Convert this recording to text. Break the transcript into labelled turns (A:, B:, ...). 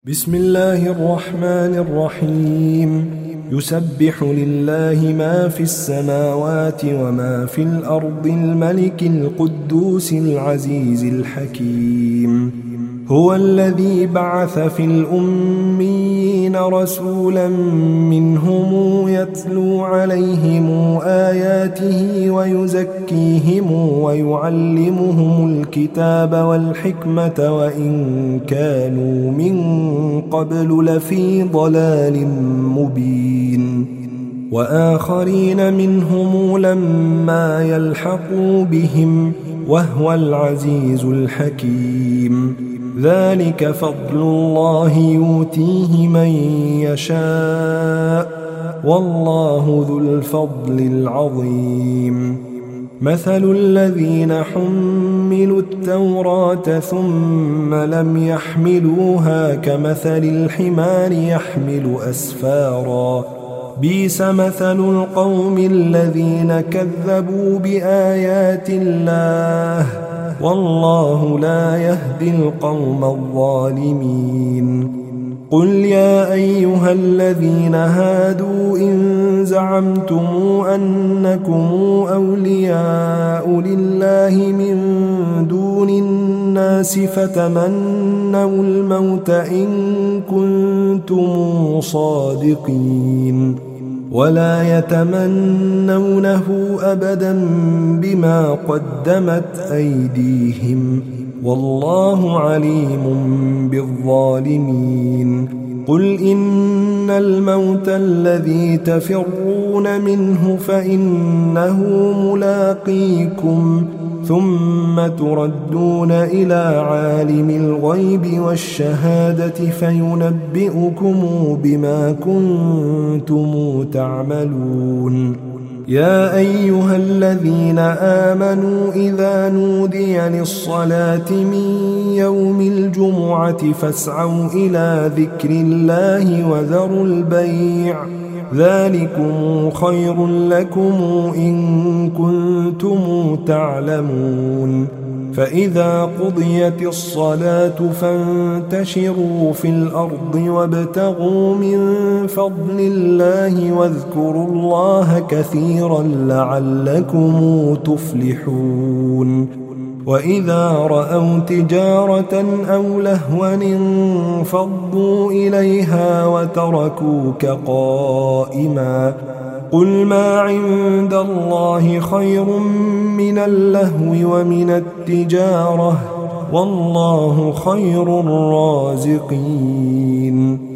A: بسم الله الرحمن الرحيم. يسبح لله ما في السماوات وما في الأرض الملك القدوس العزيز الحكيم. هو الذي بعث في الأميين رسولا منهم يتلو عليهم آياته ويزكيهم ويعلمهم الكتاب والحكمة وإن كانوا من قبل لفي ضلال مبين. وآخرين منهم لما يلحقوا بهم وهو العزيز الحكيم. ذلك فضل الله يؤتيه من يشاء والله ذو الفضل العظيم. مثل الذين حملوا التوراة ثم لم يحملوها كمثل الحمار يحمل أسفارا بئس مثل القوم الذين كذبوا بآيات الله والله لا يهدي القوم الظالمين. قل يا أيها الذين هادوا إن زعمتم أنكم أولياء لله من دون الناس فتمنوا الموت إن كنتم صادقين ولا يتمنونه أبدا بما قدمت أيديهم والله عليم بالظالمين. قل إن الموت الذي تفرون منه فإنه ملاقيكم ثم تردون إلى عالم الغيب والشهادة فينبئكم بما كنتم تعملون. يا أيها الذين آمنوا إذا نودي للصلاة من يوم الجمعة فاسعوا إلى ذكر الله وذروا البيع ذلكم خير لكم إن كنتم تعلمون. فإذا قضيت الصلاة فانتشروا في الأرض وابتغوا من فضل الله واذكروا الله كثيرا لعلكم تفلحون. وإذا رأوا تجارة أو لهوا انفضوا إليها وتركوك قائما قل ما عند الله خير من اللهو ومن التجارة والله خير الرازقين.